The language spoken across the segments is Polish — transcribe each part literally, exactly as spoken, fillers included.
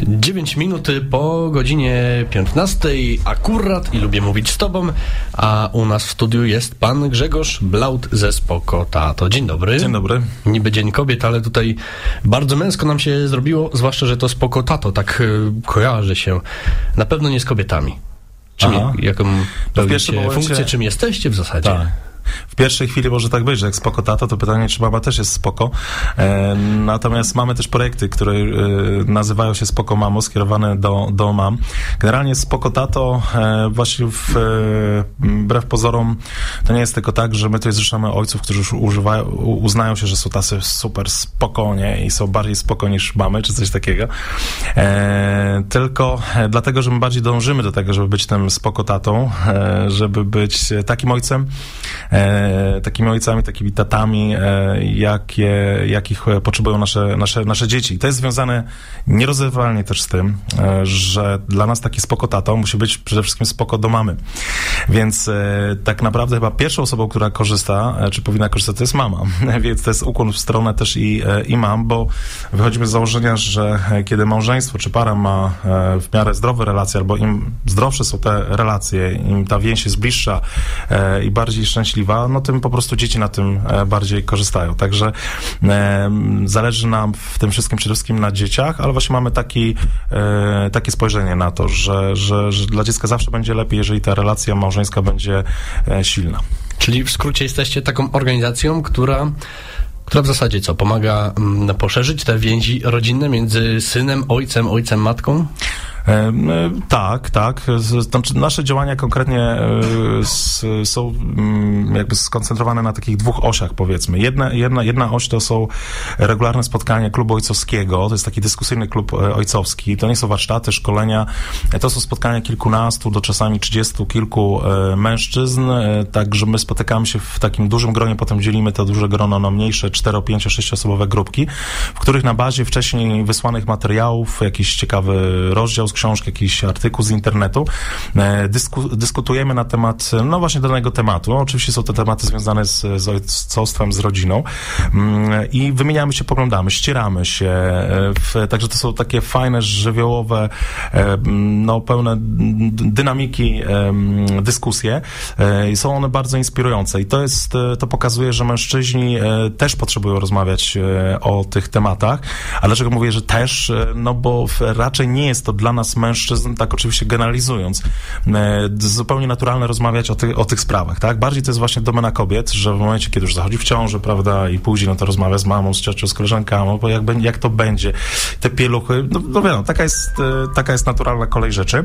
dziewięć minut po godzinie piętnastej akurat i lubię mówić z tobą, a u nas w studiu jest pan Grzegorz Blaut ze Spoko Tato. Dzień dobry. Dzień dobry. Niby Dzień Kobiet, ale tutaj bardzo męsko nam się zrobiło, zwłaszcza, że to Spoko Tato tak y, kojarzy się na pewno nie z kobietami. Czym, jaką pełnicie momencie... funkcję, czym jesteście w zasadzie? Tak. W pierwszej chwili może tak być, że jak Spoko Tato, to pytanie, czy mama też jest spoko. E, natomiast mamy też projekty, które e, nazywają się Spoko Mamo, skierowane do, do mam. Generalnie Spoko Tato, e, właśnie w, e, wbrew pozorom, to nie jest tylko tak, że my tutaj zrzeszamy ojców, którzy już używają, uznają się, że są tacy super spoko, nie? I są bardziej spoko niż mamy, czy coś takiego. E, tylko e, dlatego, że my bardziej dążymy do tego, żeby być tym Spoko Tatą, e, żeby być takim ojcem, E, takimi ojcami, takimi tatami, e, jakie, jakich potrzebują nasze, nasze, nasze dzieci. I to jest związane nierozerwalnie też z tym, e, że dla nas taki spoko tato musi być przede wszystkim spoko do mamy. Więc e, tak naprawdę chyba pierwszą osobą, która korzysta, e, czy powinna korzystać, to jest mama. Więc to jest ukłon w stronę też i, e, i mam, bo wychodzimy z założenia, że kiedy małżeństwo czy para ma e, w miarę zdrowe relacje, albo im zdrowsze są te relacje, im ta więź jest bliższa e, i bardziej szczęśliwa, no tym po prostu dzieci na tym bardziej korzystają. Także e, zależy nam w tym wszystkim przede wszystkim na dzieciach, ale właśnie mamy taki, e, takie spojrzenie na to, że, że, że dla dziecka zawsze będzie lepiej, jeżeli ta relacja małżeńska będzie e, silna. Czyli w skrócie jesteście taką organizacją, która która w zasadzie co? Pomaga mm, poszerzyć te więzi rodzinne między synem, ojcem, ojcem, matką? E, tak, tak. Znaczy, nasze działania konkretnie e, s, są m, jakby skoncentrowane na takich dwóch osiach, powiedzmy. Jedna, jedna, jedna oś to są regularne spotkania klubu ojcowskiego, to jest taki dyskusyjny klub ojcowski. To nie są warsztaty, szkolenia, to są spotkania kilkunastu do czasami trzydziestu kilku e, mężczyzn, e, także my spotykamy się w takim dużym gronie, potem dzielimy to duże grono na mniejsze cztero, pięcio, sześcioosobowe grupki, w których na bazie wcześniej wysłanych materiałów, jakiś ciekawy rozdział z książki, jakiś artykuł z internetu, e, dysku, dyskutujemy na temat, no właśnie danego tematu. Oczywiście są to tematy związane z, z ojcostwem, z rodziną mm, i wymieniamy się, poglądamy, ścieramy się, e, w, także to są takie fajne, żywiołowe, e, no pełne dynamiki e, dyskusje e, i są one bardzo inspirujące i to jest, to pokazuje, że mężczyźni e, też potrzebują rozmawiać e, o tych tematach, a dlaczego mówię, że też, e, no bo w, raczej nie jest to dla nas mężczyzn, tak oczywiście generalizując, e, zupełnie naturalne rozmawiać o, ty, o tych sprawach, tak? Bardziej to jest właśnie domena kobiet, że w momencie, kiedy już zachodzi w ciąży, prawda, i później, no to rozmawia z mamą, z ciocią, z koleżanką, bo jak, jak to będzie, te pieluchy, no, no wiadomo, taka jest, e, taka jest naturalna kolej rzeczy.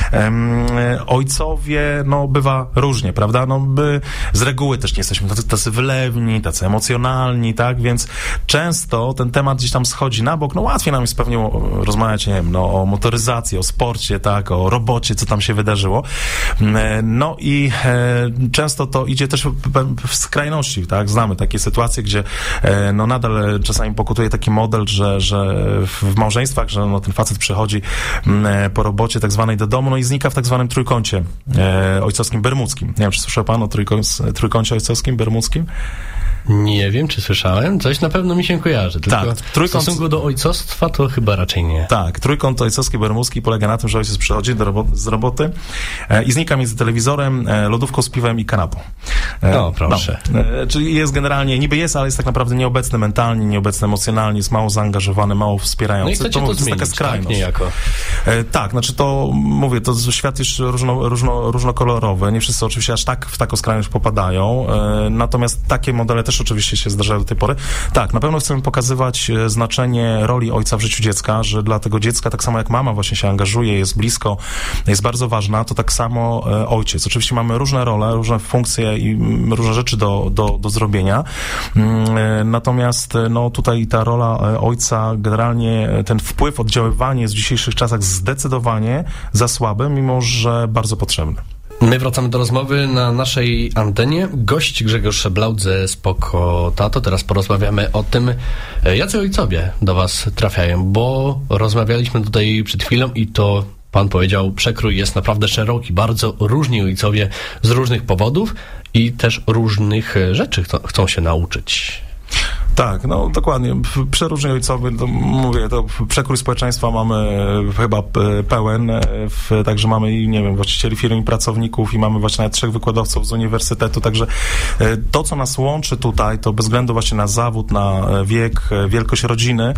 E, ojcowie, no bywa różnie, prawda, no my z reguły też nie jesteśmy tacy, tacy wylewni, tacy emocjonalni, tak, więc często ten temat gdzieś tam schodzi na bok, no łatwiej nam jest pewnie rozmawiać, nie wiem, no o motoryzacji, o sporcie, tak, o robocie, co tam się wydarzyło. No i e, często to idzie też w, w skrajności, tak, znamy takie sytuacje, gdzie e, no nadal czasami pokutuje taki model, że, że w małżeństwach, że no ten facet przychodzi e, po robocie tak zwanej do domu, no i znika w tak zwanym trójkącie e, ojcowskim bermudzkim. Nie wiem, czy słyszał pan o trójkącie, trójkącie ojcowskim bermudzkim? Nie wiem, czy słyszałem. Coś na pewno mi się kojarzy. Tylko tak, trójkąt... w stosunku do ojcostwa to chyba raczej nie. Tak, trójkąt ojcowski bermudzki polega na tym, że ojciec przychodzi do robo- z roboty e, i znika między telewizorem, e, lodówką z piwem i kanapą. E, no, proszę. No, e, czyli jest generalnie, niby jest, ale jest tak naprawdę nieobecny mentalnie, nieobecny emocjonalnie, jest mało zaangażowany, mało wspierający. No i chcecie to, to jest zmienić, taka skrajność. Tak, niejako. E, tak, znaczy to, mówię, to świat jest różno, różno, różnokolorowy. Nie wszyscy oczywiście aż tak w taką skrajność popadają. E, natomiast takie modele też oczywiście się zdarzają do tej pory. Tak, na pewno chcemy pokazywać znaczenie roli ojca w życiu dziecka, że dla tego dziecka, tak samo jak mama właśnie się angażuje, jest blisko, jest bardzo ważna, to tak samo e, ojciec. Oczywiście mamy różne role, różne funkcje i m, różne rzeczy do, do, do zrobienia. E, natomiast no tutaj ta rola e, ojca, generalnie ten wpływ, oddziaływanie jest w dzisiejszych czasach zdecydowanie za słabe, mimo że bardzo potrzebny. My wracamy do rozmowy na naszej antenie. Gość Grzegorz Blaut ze Spoko Tato. Teraz porozmawiamy o tym, jacy ojcowie do was trafiają, bo rozmawialiśmy tutaj przed chwilą i to pan powiedział, przekrój jest naprawdę szeroki. Bardzo różni ojcowie z różnych powodów i też różnych rzeczy chcą, chcą się nauczyć. Tak, no dokładnie. Przeróżni ojcowie, to mówię, to przekrój społeczeństwa mamy chyba pełen, w, także mamy i, nie wiem, właścicieli firm i pracowników i mamy właśnie nawet trzech wykładowców z uniwersytetu, także to, co nas łączy tutaj, to bez względu właśnie na zawód, na wiek, wielkość rodziny,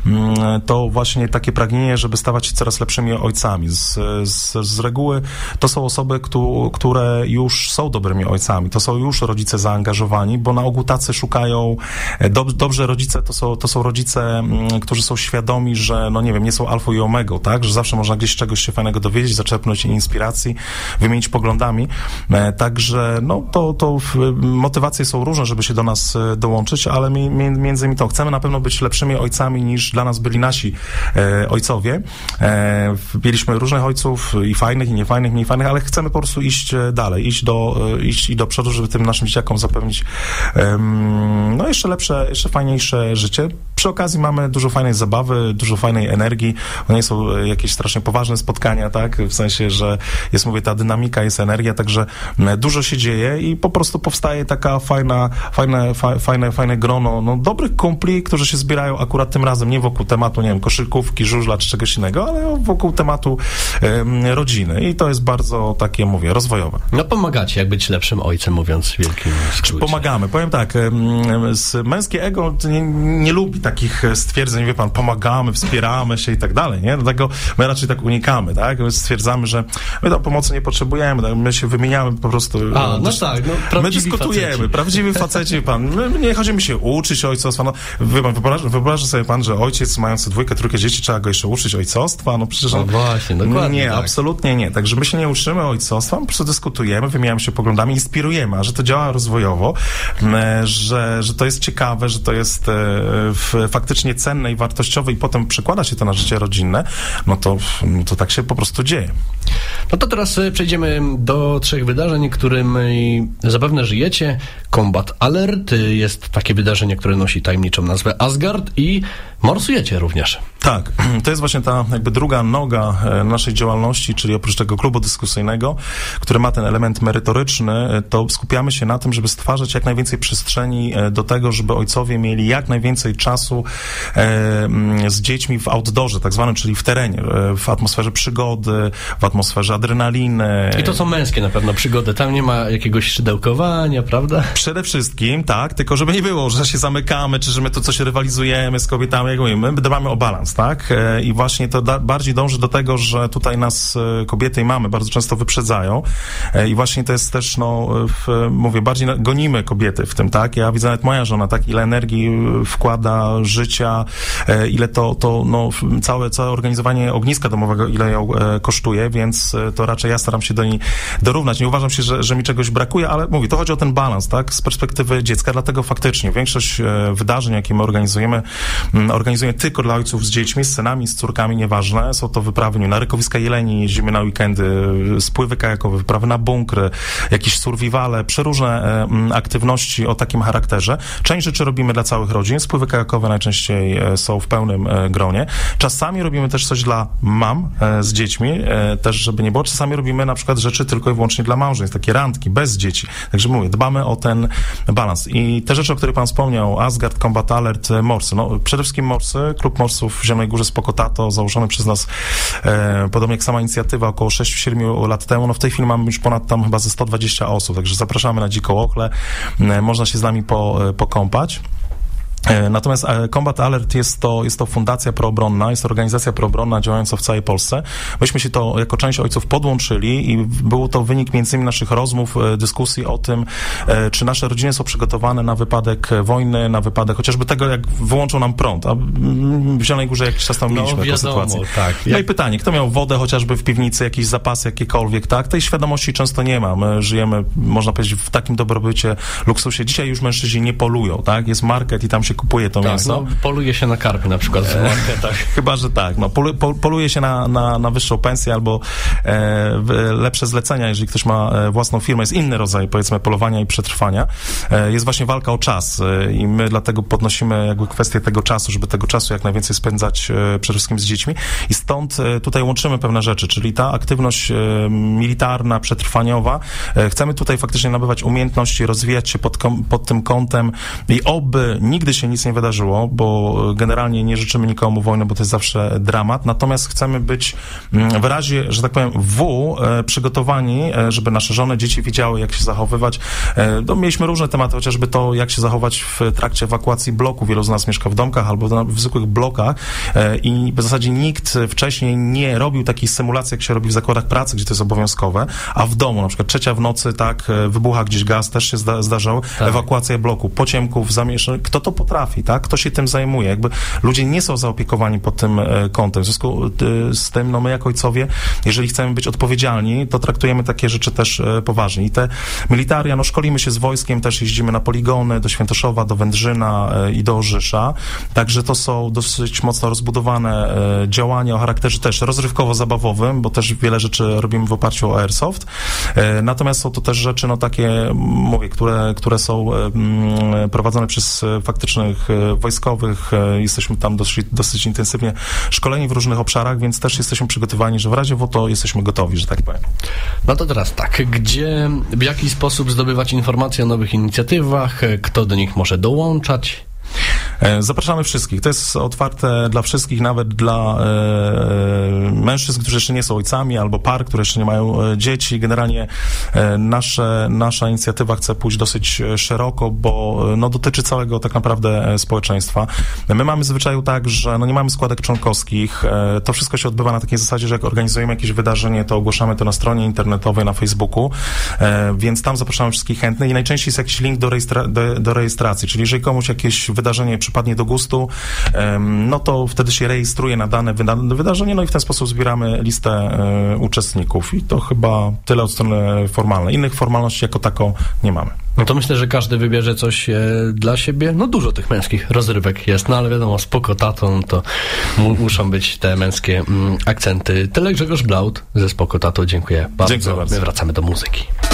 to właśnie takie pragnienie, żeby stawać się coraz lepszymi ojcami. Z, z, z reguły to są osoby, które już są dobrymi ojcami, to są już rodzice zaangażowani, bo na ogół tacy szukają, dob, dobrze rodzice to są, to są rodzice, którzy są świadomi, że no nie wiem, nie są alfą i omegą, tak, że zawsze można gdzieś czegoś się fajnego dowiedzieć, zaczerpnąć inspiracji, wymienić poglądami, także no to, to motywacje są różne, żeby się do nas dołączyć, ale mi, między innymi to chcemy na pewno być lepszymi ojcami niż dla nas byli nasi e, ojcowie. E, mieliśmy różnych ojców i fajnych, i niefajnych, mniej fajnych, ale chcemy po prostu iść dalej, iść do, iść i do przodu, żeby tym naszym dzieciakom zapewnić um, no jeszcze lepsze, jeszcze fajniejsze życie. Przy okazji mamy dużo fajnej zabawy, dużo fajnej energii. To nie są jakieś strasznie poważne spotkania, tak? W sensie, że jest, mówię, ta dynamika, jest energia, także dużo się dzieje i po prostu powstaje taka fajna, fajne, fa, fajne, fajne grono no, dobrych kumpli, którzy się zbierają akurat tym razem nie wokół tematu, nie wiem, koszykówki, żużla czy czegoś innego, ale wokół tematu um, rodziny. I to jest bardzo takie, mówię, rozwojowe. No pomagacie, jak być lepszym ojcem, mówiąc w wielkim skrócie. Pomagamy. Powiem tak, z męskie ego nie, nie lubi takich stwierdzeń, wie pan, pomagamy, wspieramy się i tak dalej, nie? Dlatego my raczej tak unikamy, tak? My stwierdzamy, że my do pomocy nie potrzebujemy, tak? My się wymieniamy po prostu. A, no tak, no, my dyskutujemy, faceci. Prawdziwy faceci, pan. My nie chodzimy się uczyć ojcostwa. No, wie pan, wyobraża, wyobraża sobie pan, że ojciec mający dwójkę, trójkę dzieci, trzeba go jeszcze uczyć ojcostwa? No przecież... No właśnie, dokładnie. Nie, tak. absolutnie nie. Także my się nie uczymy ojcostwa, po prostu dyskutujemy, wymieniamy się poglądami, inspirujemy, a że to działa rozwojowo, że, że to jest ciekawe, że to jest w, faktycznie cenne i wartościowe i potem przekłada się to na życie rodzinne, no to, to tak się po prostu dzieje. No to teraz przejdziemy do trzech wydarzeń, którymi zapewne żyjecie. Combat Alert jest takie wydarzenie, które nosi tajemniczą nazwę Asgard i morsujecie również. Tak, to jest właśnie ta jakby druga noga naszej działalności, czyli oprócz tego klubu dyskusyjnego, który ma ten element merytoryczny, to skupiamy się na tym, żeby stwarzać jak najwięcej przestrzeni do tego, żeby ojcowie mieli jak najwięcej czasu z dziećmi w outdoorze, tak zwanym, czyli w terenie, w atmosferze przygody, w atmosferze adrenaliny. I to są męskie na pewno przygody, tam nie ma jakiegoś szydełkowania, prawda? Przede wszystkim, tak, tylko żeby nie było, że się zamykamy, czy że my to coś rywalizujemy z kobietami, jak mówimy, my dbamy o balans, tak? I właśnie to da- bardziej dąży do tego, że tutaj nas kobiety i mamy bardzo często wyprzedzają i właśnie to jest też, no, w, mówię, bardziej gonimy kobiety w tym, tak? Ja widzę nawet moja żona, tak, ile energii wkłada, życia, ile to, to no, całe, całe organizowanie ogniska domowego, ile ją kosztuje, więc to raczej ja staram się do niej dorównać. Nie uważam się, że, że mi czegoś brakuje, ale mówię, to chodzi o ten balans, tak? Z perspektywy dziecka, dlatego faktycznie większość wydarzeń, jakie my organizujemy, organizujemy tylko dla ojców z dziećmi, z synami, z córkami, nieważne. Są to wyprawy nie, na rykowiska jeleni, jeździmy na weekendy, spływy kajakowe, wyprawy na bunkry, jakieś survivale, przeróżne e, aktywności o takim charakterze. Część rzeczy robimy dla całych rodzin, spływy kajakowe najczęściej e, są w pełnym e, gronie. Czasami robimy też coś dla mam e, z dziećmi, e, też żeby nie było. Czasami robimy na przykład rzeczy tylko i wyłącznie dla małżeństw, takie randki, bez dzieci. Także mówię, dbamy o ten balans. I te rzeczy, o których pan wspomniał, Asgard, Combat Alert, morsy. No, przede wszystkim morsy, klub morsów w Zielonej Górze Spoko Tato, założony przez nas, e, podobnie jak sama inicjatywa, około sześć siedem lat temu. No w tej chwili mamy już ponad tam chyba ze sto dwadzieścia osób, także zapraszamy na Dziką Ochlę, e, można się z nami po, e, pokąpać. Natomiast Combat Alert jest to, jest to fundacja proobronna, jest to organizacja proobronna działająca w całej Polsce. Myśmy się to jako część ojców podłączyli i był to wynik między innymi naszych rozmów, dyskusji o tym, czy nasze rodziny są przygotowane na wypadek wojny, na wypadek chociażby tego, jak wyłączą nam prąd. A w Zielonej Górze jakiś czas tam mieliśmy no, taką sytuację. Tak. No i pytanie, kto miał wodę chociażby w piwnicy, jakieś zapasy jakiekolwiek, tak? Tej świadomości często nie ma. My żyjemy, można powiedzieć, w takim dobrobycie, luksusie. Dzisiaj już mężczyźni nie polują, tak? Jest market i tam się kupuje to tak, mięso. No, poluje się na karpy na przykład w marketach. Chyba, że tak. No, polu, pol, poluje się na, na, na wyższą pensję albo e, lepsze zlecenia, jeżeli ktoś ma e, własną firmę. Jest inny rodzaj, powiedzmy, polowania i przetrwania. E, jest właśnie walka o czas e, i my dlatego podnosimy jakby kwestię tego czasu, żeby tego czasu jak najwięcej spędzać e, przede wszystkim z dziećmi i stąd e, tutaj łączymy pewne rzeczy, czyli ta aktywność e, militarna, przetrwaniowa. E, chcemy tutaj faktycznie nabywać umiejętności, rozwijać się pod, kom, pod tym kątem i oby nigdy się się nic nie wydarzyło, bo generalnie nie życzymy nikomu wojny, bo to jest zawsze dramat, natomiast chcemy być w razie, że tak powiem, W, przygotowani, żeby nasze żony, dzieci wiedziały, jak się zachowywać. No, mieliśmy różne tematy, chociażby to, jak się zachować w trakcie ewakuacji bloku. Wielu z nas mieszka w domkach albo w zwykłych blokach i w zasadzie nikt wcześniej nie robił takiej symulacji, jak się robi w zakładach pracy, gdzie to jest obowiązkowe, a w domu, na przykład trzecia w nocy, tak, wybucha gdzieś gaz, też się zda, zdarzało, tak. Ewakuacja bloku, pociemków, zamieszczeń, kto to potrafi, tak, kto się tym zajmuje, jakby ludzie nie są zaopiekowani pod tym kątem, w związku z tym, no my jako ojcowie, jeżeli chcemy być odpowiedzialni, to traktujemy takie rzeczy też poważnie i te militaria, no szkolimy się z wojskiem, też jeździmy na poligony, do Świętoszowa, do Wędrzyna i do Orzysza, także to są dosyć mocno rozbudowane działania o charakterze też rozrywkowo-zabawowym, bo też wiele rzeczy robimy w oparciu o Airsoft, natomiast są to też rzeczy, no takie, mówię, które, które są prowadzone przez faktycznych wojskowych, jesteśmy tam dosyć, dosyć intensywnie szkoleni w różnych obszarach, więc też jesteśmy przygotowani, że w razie W to jesteśmy gotowi, że tak powiem. No to teraz tak, gdzie, w jaki sposób zdobywać informacje o nowych inicjatywach, kto do nich może dołączać? Zapraszamy wszystkich. To jest otwarte dla wszystkich, nawet dla e, mężczyzn, którzy jeszcze nie są ojcami, albo par, które jeszcze nie mają e, dzieci. Generalnie e, nasze, nasza inicjatywa chce pójść dosyć szeroko, bo no, dotyczy całego tak naprawdę społeczeństwa. My mamy zwyczaju tak, że no, nie mamy składek członkowskich. E, to wszystko się odbywa na takiej zasadzie, że jak organizujemy jakieś wydarzenie, to ogłaszamy to na stronie internetowej, na Facebooku, e, więc tam zapraszamy wszystkich chętnych i najczęściej jest jakiś link do, rejestra- do, do rejestracji, czyli jeżeli komuś jakieś wydarzenie przypadnie do gustu, no to wtedy się rejestruje na dane wyda- wydarzenie, no i w ten sposób zbieramy listę e, uczestników i to chyba tyle od strony formalnej. Innych formalności jako tako nie mamy. No to myślę, że każdy wybierze coś e, dla siebie. No dużo tych męskich rozrywek jest, no ale wiadomo, spoko tatą, to mu- muszą być te męskie mm, akcenty. Tyle Grzegorz Blaud ze Spoko Tato. Dziękuję bardzo. Dziękuję bardzo. My wracamy do muzyki.